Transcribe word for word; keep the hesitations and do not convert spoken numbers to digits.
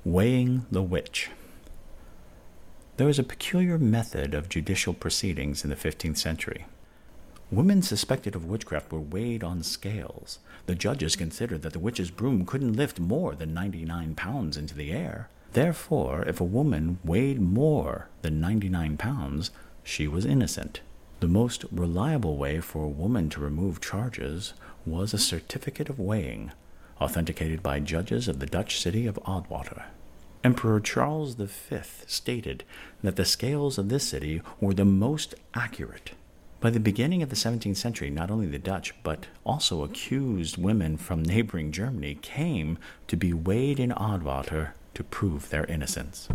Weighing the witch. There was a peculiar method of judicial proceedings in the fifteenth century. Women suspected of witchcraft were weighed on scales. The judges considered that the witch's broom couldn't lift more than ninety-nine pounds into the air. Therefore, if a woman weighed more than ninety-nine pounds, she was innocent. The most reliable way for a woman to remove charges was a certificate of weighing, authenticated by judges of the Dutch city of Oudwater. Emperor Charles the Fifth stated that the scales of this city were the most accurate. By the beginning of the seventeenth century, not only the Dutch, but also accused women from neighboring Germany came to be weighed in Oudwater to prove their innocence.